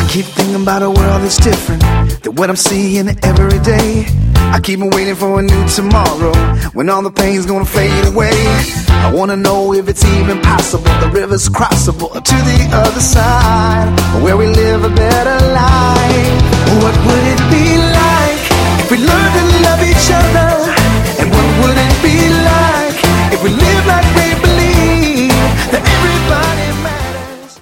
Keep thinking about a world that's different than what I'm seeing every day. I keep waiting for a new tomorrow when all the pain's gonna fade away. I wanna know if it's even possible the river's crossable to the other side, where we live a better life. What would it